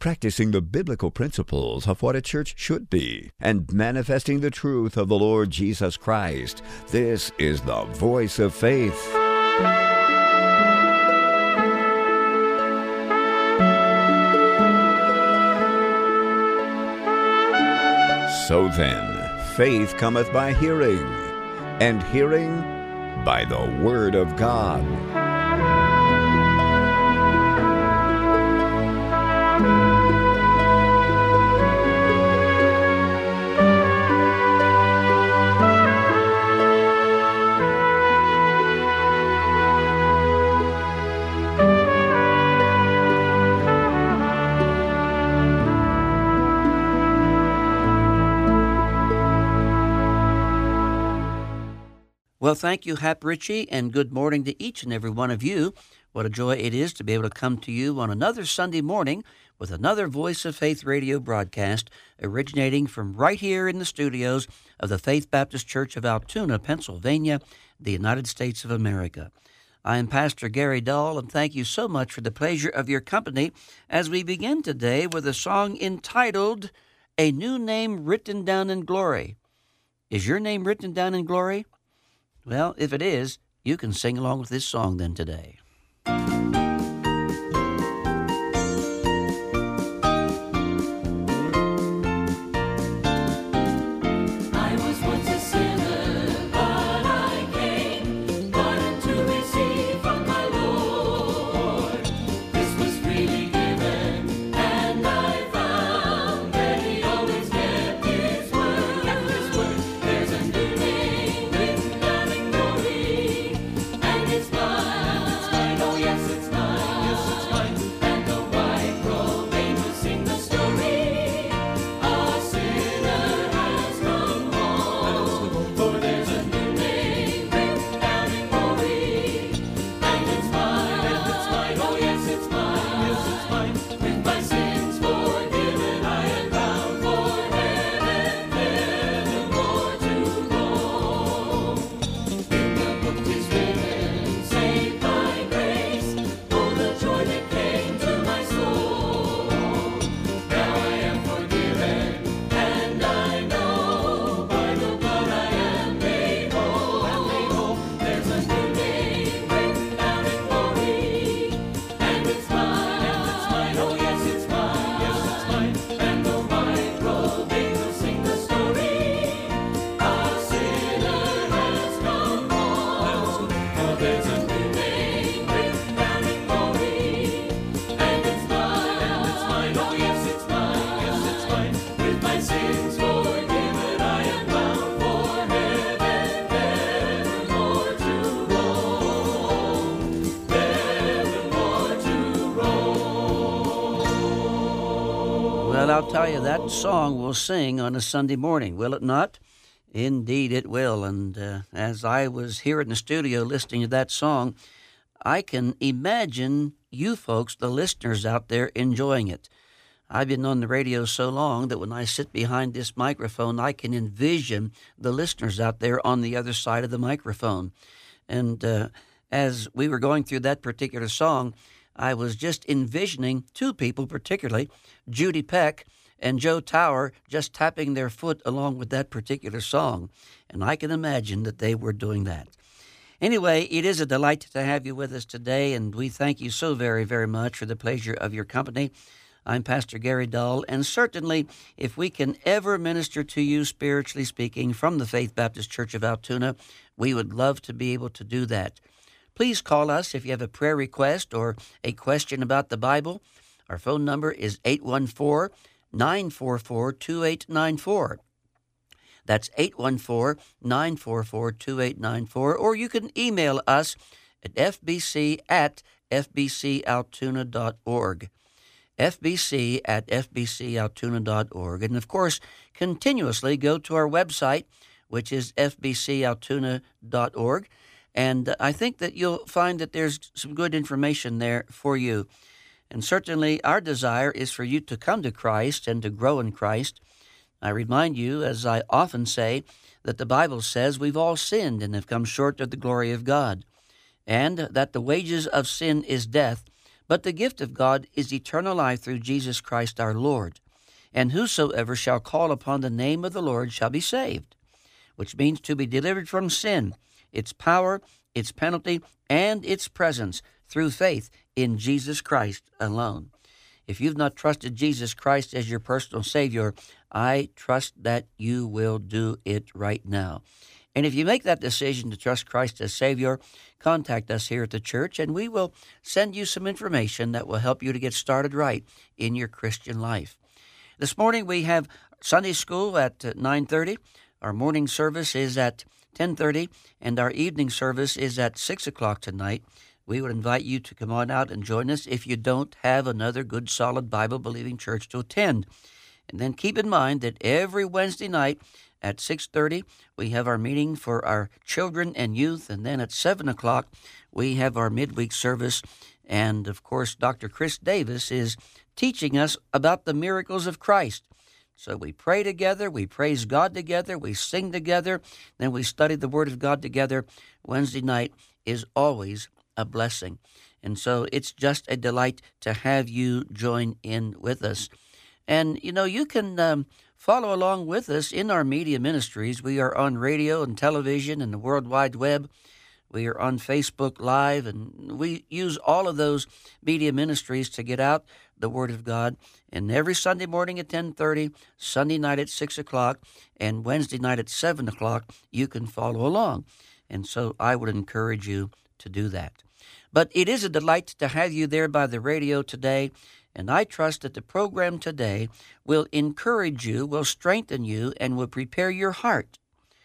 practicing the biblical principles of what a church should be, and manifesting the truth of the Lord Jesus Christ. This is the Voice of Faith. So then, faith cometh by hearing, and hearing by the Word of God. Well, thank you, Hap Ritchie, and good morning to each and every one of you. What a joy it is to be able to come to you on another Sunday morning with another Voice of Faith radio broadcast originating from right here in the studios of the Faith Baptist Church of Altoona, Pennsylvania, the United States of America. I am Pastor Gary Dahl, and thank you so much for the pleasure of your company as we begin today with a song entitled, A New Name Written Down in Glory. Is your name written down in glory? Well, if it is, you can sing along with this song then today. Well, I'll tell you, that song we'll sing on a Sunday morning, will it not? Indeed it will. And as I was here in the studio listening to that song, I can imagine you folks, the listeners out there, enjoying it. I've been on the radio so long that when I sit behind this microphone, I can envision the listeners out there on the other side of the microphone. And as we were going through that particular song, I was just envisioning two people particularly, Judy Peck and Joe Tower, just tapping their foot along with that particular song. And I can imagine that they were doing that. Anyway, it is a delight to have you with us today, and we thank you so very, very much for the pleasure of your company. I'm Pastor Gary Dahl, and certainly if we can ever minister to you, spiritually speaking, from the Faith Baptist Church of Altoona, we would love to be able to do that. Please call us if you have a prayer request or a question about the Bible. Our phone number is 814-944-2894. That's 814-944-2894. Or you can email us at fbc@fbcaltoona.org. fbc@fbcaltoona.org. And, of course, continuously go to our website, which is fbcaltoona.org. And I think that you'll find that there's some good information there for you. And certainly our desire is for you to come to Christ and to grow in Christ. I remind you, as I often say, that the Bible says we've all sinned and have come short of the glory of God, and that the wages of sin is death, But the gift of God is eternal life through Jesus Christ our Lord. And whosoever shall call upon the name of the Lord shall be saved, which means to be delivered from sin, its power, its penalty, and its presence through faith in Jesus Christ alone. If you've not trusted Jesus Christ as your personal Savior, I trust that you will do it right now. And if you make that decision to trust Christ as Savior, contact us here at the church, and we will send you some information that will help you to get started right in your Christian life. This morning we have Sunday school at 9:30. Our morning service is at 10:30, and our evening service is at 6 o'clock tonight. We would invite you to come on out and join us if you don't have another good, solid, Bible-believing church to attend. And then keep in mind that every Wednesday night at 6:30, we have our meeting for our children and youth, and then at 7 o'clock, we have our midweek service. And, of course, Dr. Chris Davis is teaching us about the miracles of Christ. So we pray together, we praise God together, we sing together, then we study the Word of God together. Wednesday night is always a blessing. And so it's just a delight to have you join in with us. And, you can follow along with us in our media ministries. We are on radio and television and the World Wide Web. We are on Facebook Live, and we use all of those media ministries to get out the Word of God. And every Sunday morning at 10:30, Sunday night at 6 o'clock, and Wednesday night at 7 o'clock, you can follow along. And so I would encourage you to do that. But it is a delight to have you there by the radio today, and I trust that the program today will encourage you, will strengthen you, and will prepare your heart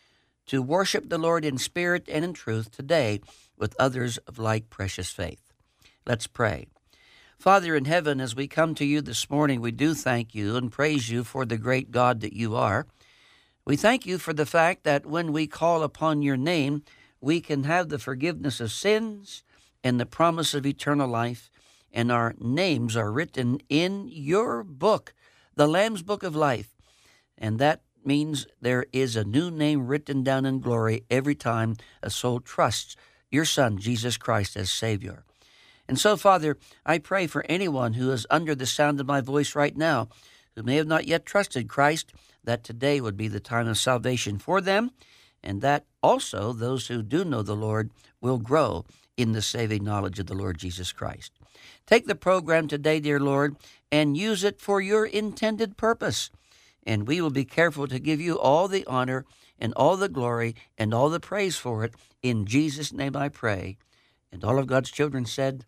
to worship the Lord in spirit and in truth today with others of like precious faith. Let's pray. Father in heaven, as we come to you this morning, we do thank you and praise you for the great God that you are. We thank you for the fact that when we call upon your name, we can have the forgiveness of sins and the promise of eternal life, and our names are written in your book, the Lamb's Book of Life. And that means there is a new name written down in glory every time a soul trusts your Son, Jesus Christ, as Savior. And so, Father, I pray for anyone who is under the sound of my voice right now, who may have not yet trusted Christ, that today would be the time of salvation for them, and that also those who do know the Lord will grow in the saving knowledge of the Lord Jesus Christ. Take the program today, dear Lord, and use it for your intended purpose. And we will be careful to give you all the honor and all the glory and all the praise for it. In Jesus' name I pray. And all of God's children said,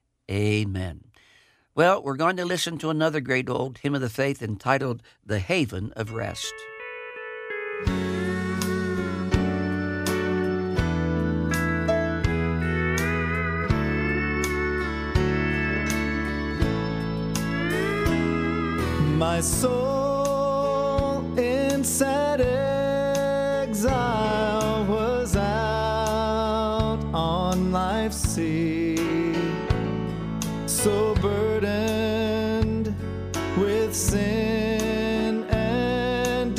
Amen. Well, we're going to listen to another great old hymn of the faith entitled The Haven of Rest. My soul in sad exile was out on life's sea, so burdened with sin and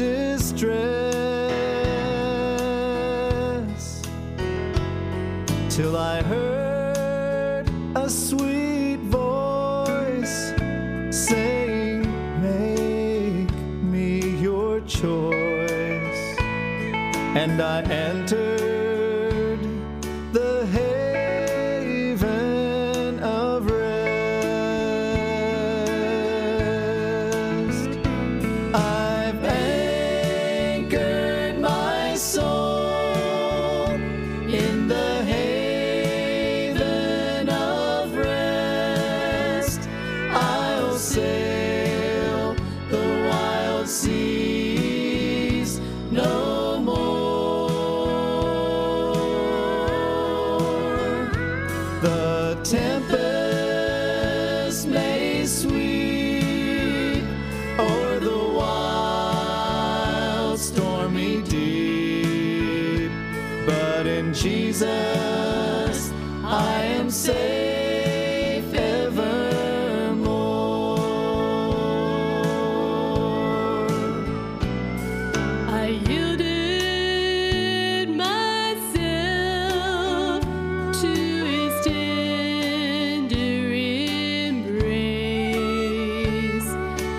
distress, till I heard a sweet voice saying, "Make me your choice," and I entered the haven of rest. I've anchored my soul in the haven of rest. I'll sail the wild seas no more. The tempest may sweep o'er the wild stormy deep, but in Jesus I am safe evermore. I yielded myself to his tender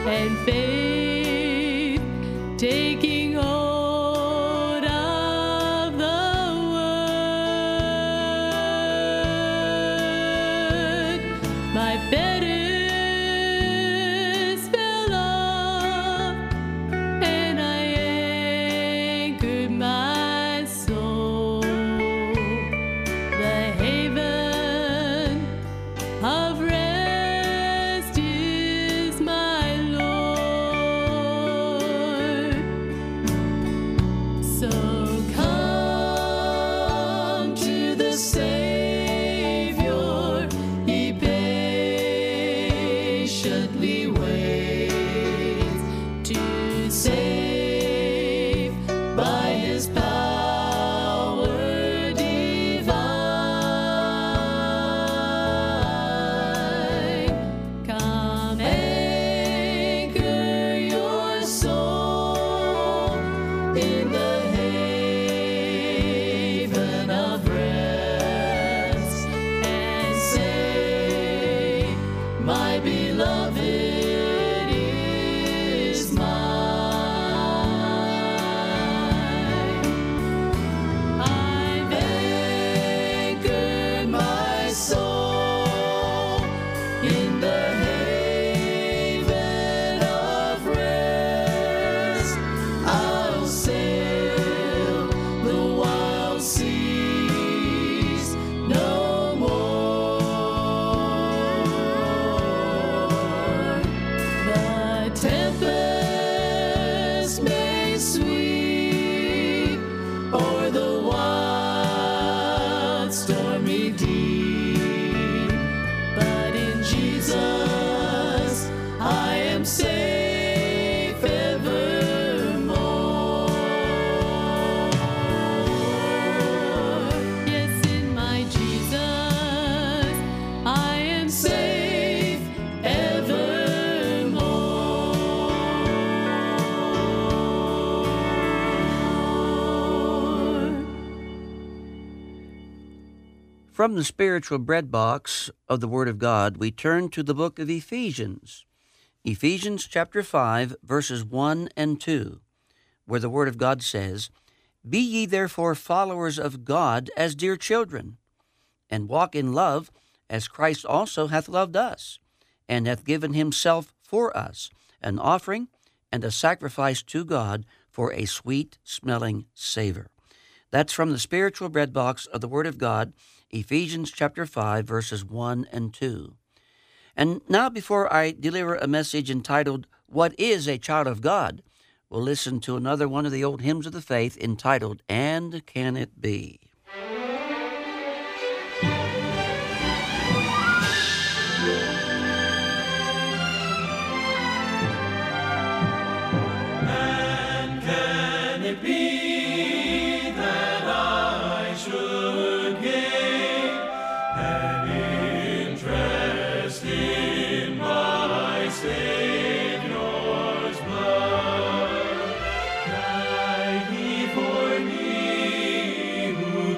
and faith taking hold of the word. My fetters fell off, and I anchored my soul. The haven of rest is my Lord. So come to the Savior, He patiently waits to save by His power divine. Come anchor your soul in the haven of rest and say, my beloved is mine. I've anchored my soul in the haven of rest. I'll sail the wild seas no more. The tempest may sweep o'er the wild stormy deep, but in Jesus I am safe evermore. Yes, in my Jesus I am safe evermore. From the spiritual bread box of the Word of God, we turn to the book of Ephesians. Ephesians chapter 5, verses 1 and 2, where the Word of God says, Be ye therefore followers of God as dear children, and walk in love as Christ also hath loved us, and hath given himself for us, an offering and a sacrifice to God for a sweet-smelling savor. That's from the spiritual bread box of the Word of God, Ephesians chapter 5, verses 1 and 2. And now, before I deliver a message entitled, What is a Child of God?, we'll listen to another one of the old hymns of the faith entitled, And Can It Be? And can it be that I should gain an interest in my Savior's blood? Died He for me who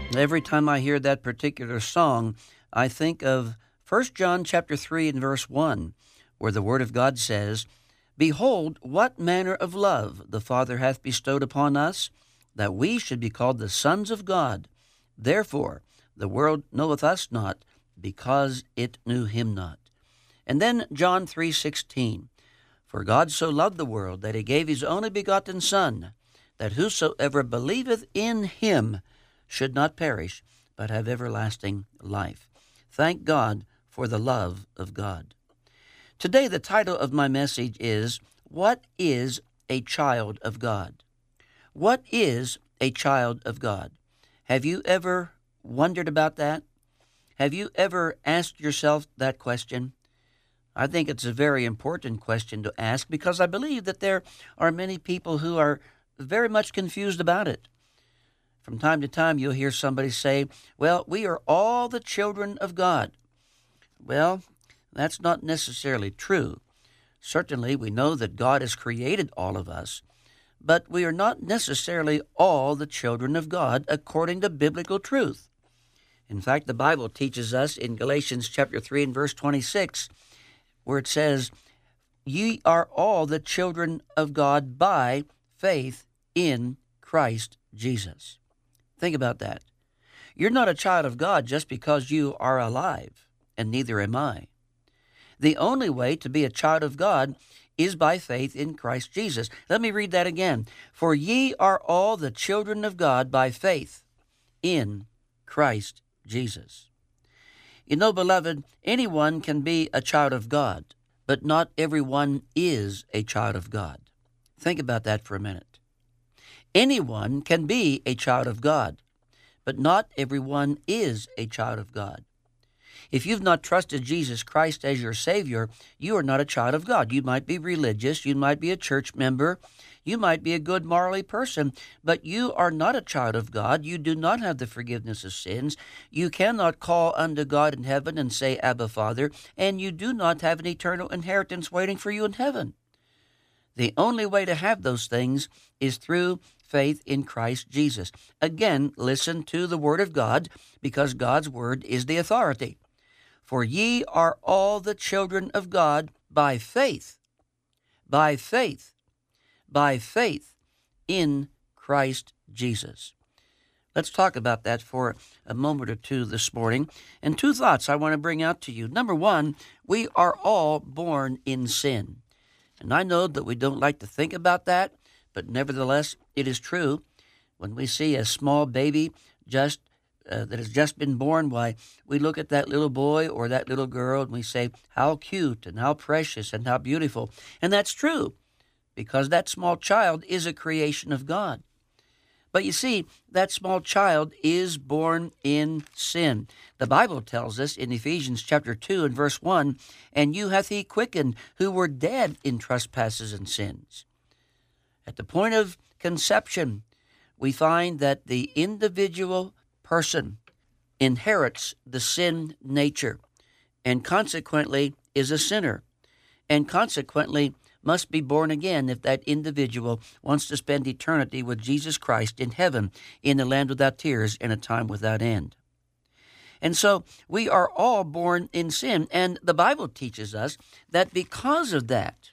Every time I hear that particular song, I think of 1 John chapter 3 and verse 1, where the Word of God says, "Behold, what manner of love the Father hath bestowed upon us, that we should be called the sons of God. Therefore the world knoweth us not, because it knew him not." And then John 3:16, "For God so loved the world, that he gave his only begotten Son, that whosoever believeth in him should not perish, but have everlasting life." Thank God for the love of God. Today, the title of my message is, What is a Child of God? What is a child of God? Have you ever wondered about that? Have you ever asked yourself that question? I think it's a very important question to ask, because I believe that there are many people who are very much confused about it. From time to time, you'll hear somebody say, "Well, we are all the children of God." Well, that's not necessarily true. Certainly, we know that God has created all of us, but we are not necessarily all the children of God according to biblical truth. In fact, the Bible teaches us in Galatians chapter 3 and verse 26, where it says, "Ye are all the children of God by faith in Christ Jesus." Think about that. You're not a child of God just because you are alive, and neither am I. The only way to be a child of God is by faith in Christ Jesus. Let me read that again. "For ye are all the children of God by faith in Christ Jesus." You know, beloved, anyone can be a child of God, but not everyone is a child of God. Think about that for a minute. Anyone can be a child of God, but not everyone is a child of God. If you've not trusted Jesus Christ as your Savior, you are not a child of God. You might be religious, you might be a church member, you might be a good morally person, but you are not a child of God. You do not have the forgiveness of sins. You cannot call unto God in heaven and say, "Abba, Father," and you do not have an eternal inheritance waiting for you in heaven. The only way to have those things is through faith in Christ Jesus. Again, listen to the Word of God, because God's Word is the authority. "For ye are all the children of God by faith," by faith, by faith in Christ Jesus. Let's talk about that for a moment or two this morning. And two thoughts I want to bring out to you. Number one, we are all born in sin. And I know that we don't like to think about that, but nevertheless, it is true. When we see a small baby that has just been born, why, we look at that little boy or that little girl and we say, how cute and how precious and how beautiful. And that's true, because that small child is a creation of God. But you see, that small child is born in sin. The Bible tells us in Ephesians chapter 2 and verse 1, "And you hath he quickened, who were dead in trespasses and sins." At the point of conception, we find that the individual person inherits the sin nature, and consequently is a sinner, and consequently must be born again if that individual wants to spend eternity with Jesus Christ in heaven, in the land without tears, in a time without end. And so we are all born in sin, and the Bible teaches us that because of that,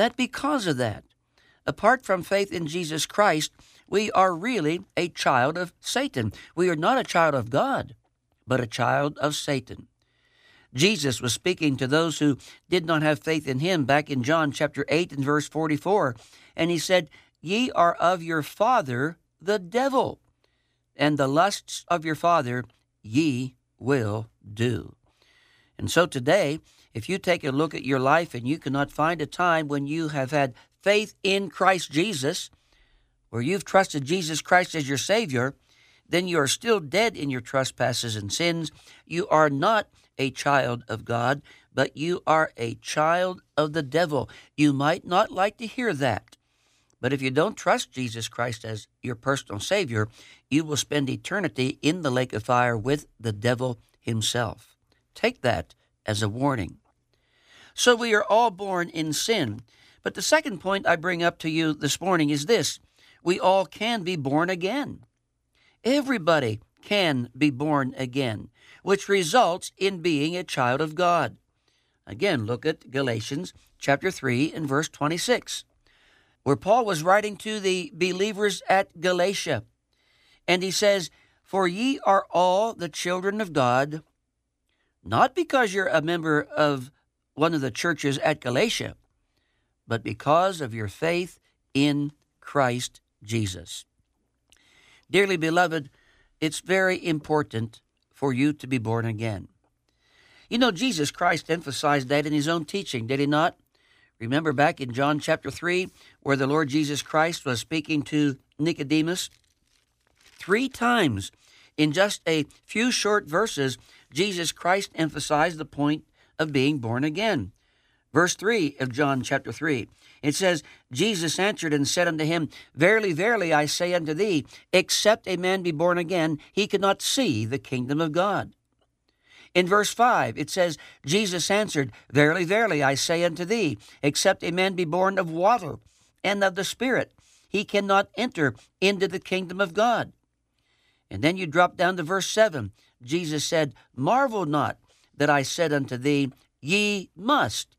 apart from faith in Jesus Christ, we are really a child of Satan. We are not a child of God, but a child of Satan. Jesus was speaking to those who did not have faith in him back in John chapter 8 and verse 44, and he said, "Ye are of your father the devil, and the lusts of your father ye will do." And so today, if you take a look at your life and you cannot find a time when you have had faith in Christ Jesus, where you've trusted Jesus Christ as your Savior, then you are still dead in your trespasses and sins. You are not a child of God, but you are a child of the devil. You might not like to hear that, but if you don't trust Jesus Christ as your personal Savior, you will spend eternity in the lake of fire with the devil himself. Take that as a warning. So we are all born in sin. But the second point I bring up to you this morning is this: we all can be born again. Everybody can be born again, which results in being a child of God. Again, look at Galatians chapter 3 and verse 26, where Paul was writing to the believers at Galatia. And he says, "For ye are all the children of God, not because you're a member of one of the churches at Galatia, but because of your faith in Christ Jesus." Dearly beloved, it's very important for you to be born again. You know, Jesus Christ emphasized that in his own teaching, did he not? Remember back in John chapter 3, where the Lord Jesus Christ was speaking to Nicodemus? 3 times in just a few short verses, Jesus Christ emphasized the point of being born again. Verse 3 of John chapter 3, it says, "Jesus answered and said unto him, Verily, verily, I say unto thee, except a man be born again, he cannot see the kingdom of God." In verse 5, it says, "Jesus answered, Verily, verily, I say unto thee, except a man be born of water and of the Spirit, he cannot enter into the kingdom of God." And then you drop down to verse 7. Jesus said, "Marvel not that I said unto thee, ye must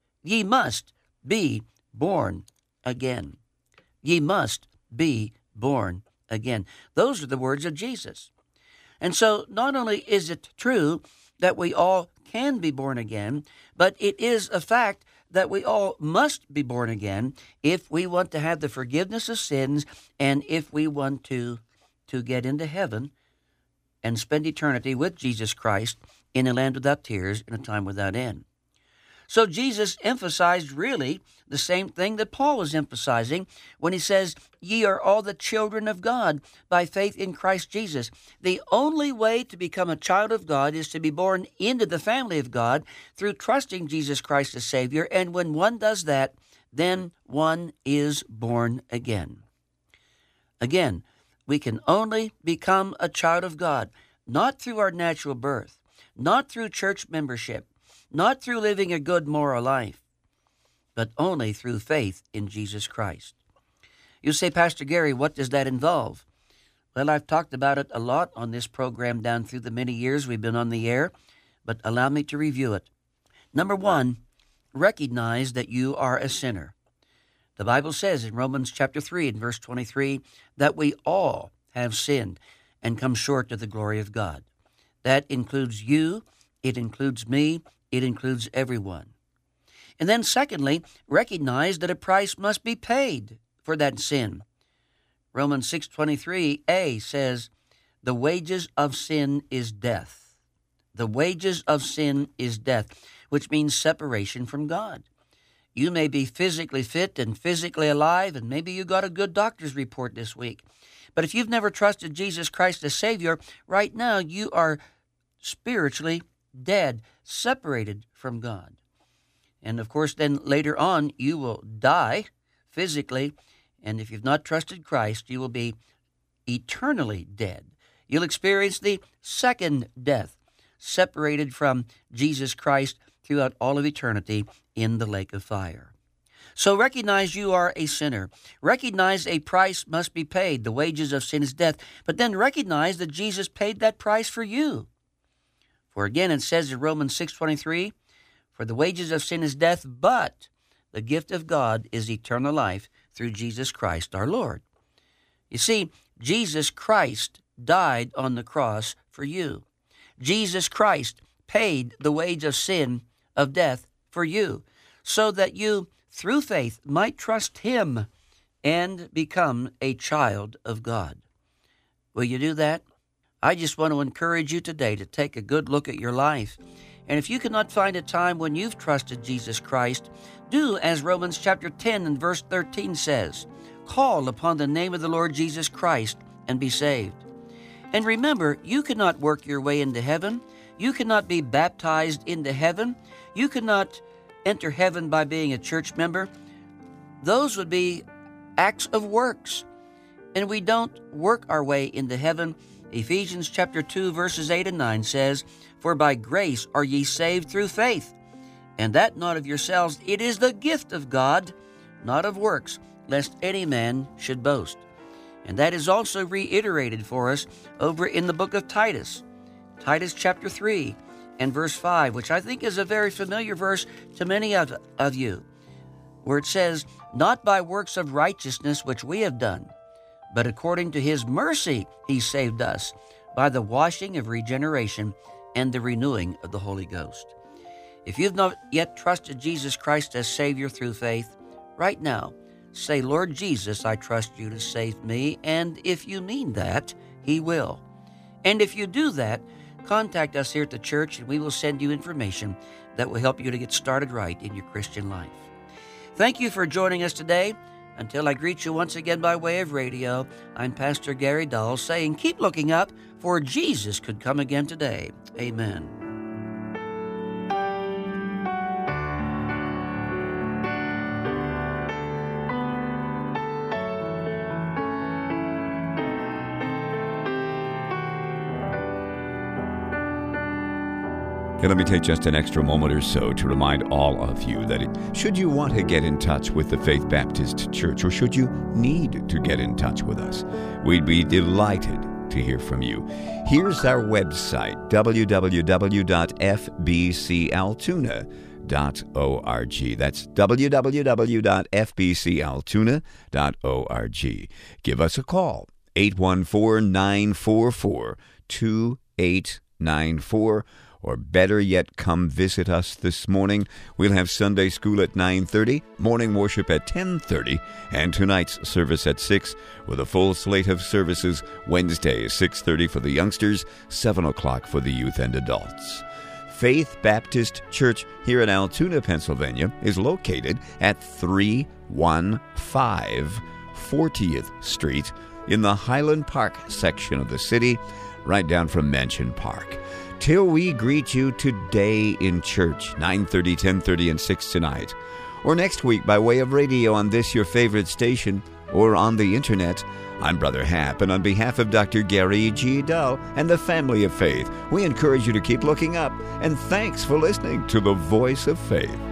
be born again." Ye must be born again. Those are the words of Jesus. And so not only is it true that we all can be born again, but it is a fact that we all must be born again if we want to have the forgiveness of sins and if we want to get into heaven and spend eternity with Jesus Christ in a land without tears in a time without end. So Jesus emphasized really the same thing that Paul was emphasizing when he says, "Ye are all the children of God by faith in Christ Jesus." The only way to become a child of God is to be born into the family of God through trusting Jesus Christ as Savior, and when one does that, then one is born again. Again, we can only become a child of God, not through our natural birth, not through church membership, not through living a good moral life, but only through faith in Jesus Christ. You say, "Pastor Gary, what does that involve?" Well, I've talked about it a lot on this program down through the many years we've been on the air, but allow me to review it. Number 1, recognize that you are a sinner. The Bible says in Romans chapter 3 and verse 23 that we all have sinned and come short of the glory of God. That includes you, it includes me, it includes everyone. And then secondly, recognize that a price must be paid for that sin. Romans 6:23a says, "The wages of sin is death." The wages of sin is death, which means separation from God. You may be physically fit and physically alive, and maybe you got a good doctor's report this week. But if you've never trusted Jesus Christ as Savior, right now you are spiritually dead, separated from God. And of course, then later on, you will die physically, and if you've not trusted Christ, you will be eternally dead. You'll experience the second death, separated from Jesus Christ throughout all of eternity in the lake of fire. So recognize you are a sinner. Recognize a price must be paid. The wages of sin is death. But then recognize that Jesus paid that price for you. For again, it says in Romans 6:23, "For the wages of sin is death, but the gift of God is eternal life through Jesus Christ our Lord." You see, Jesus Christ died on the cross for you. Jesus Christ paid the wage of sin, of death, for you, so that you, through faith, might trust Him and become a child of God. Will you do that? I just want to encourage you today to take a good look at your life. And if you cannot find a time when you've trusted Jesus Christ, do as Romans chapter 10 and verse 13 says, "Call upon the name of the Lord Jesus Christ and be saved." And remember, you cannot work your way into heaven. You cannot be baptized into heaven. You cannot enter heaven by being a church member. Those would be acts of works. And we don't work our way into heaven. Ephesians chapter 2, verses 8 and 9 says, "For by grace are ye saved through faith, and that not of yourselves, it is the gift of God, not of works, lest any man should boast." And that is also reiterated for us over in the book of Titus. Titus chapter 3 and verse 5, which I think is a very familiar verse to many of you, where it says, "Not by works of righteousness which we have done, but according to his mercy he saved us, by the washing of regeneration and the renewing of the Holy Ghost." If you've not yet trusted Jesus Christ as Savior through faith, right now, say, "Lord Jesus, I trust you to save me," and if you mean that, he will. And if you do that, contact us here at the church and we will send you information that will help you to get started right in your Christian life. Thank you for joining us today. Until I greet you once again by way of radio, I'm Pastor Gary Dahl saying, keep looking up, for Jesus could come again today. Amen. Okay, let me take just an extra moment or so to remind all of you that should you want to get in touch with the Faith Baptist Church, or should you need to get in touch with us, we'd be delighted to hear from you. Here's our website, www.fbcaltoona.org. That's www.fbcaltoona.org. Give us a call, 814-944-2894. Or better yet, come visit us this morning. We'll have Sunday school at 9:30, morning worship at 10:30, and tonight's service at 6, with a full slate of services Wednesday, 6:30 for the youngsters, 7 o'clock for the youth and adults. Faith Baptist Church here in Altoona, Pennsylvania, is located at 315 40th Street in the Highland Park section of the city, right down from Mansion Park. Till we greet you today in church, 9:30, 10:30, and 6 tonight, or next week by way of radio on this your favorite station, or on the internet, I'm Brother Hap, and on behalf of Dr. Gary G. Dahl and the family of faith, we encourage you to keep looking up, and thanks for listening to the Voice of Faith.